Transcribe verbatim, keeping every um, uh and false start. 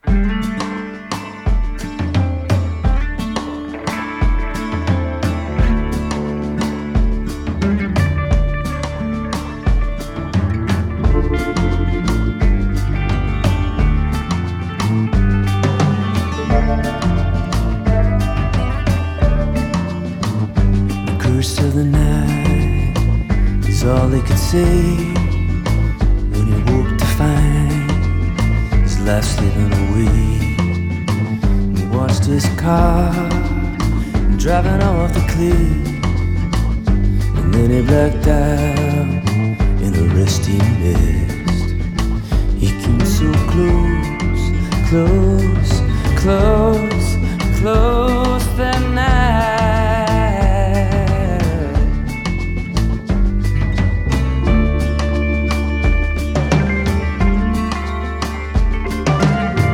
Of the night is all he could see when he woke to find his life slipping away. He watched his car driving off the cliff, and then he blacked out in a rusty mist. He came so close, close, close, close.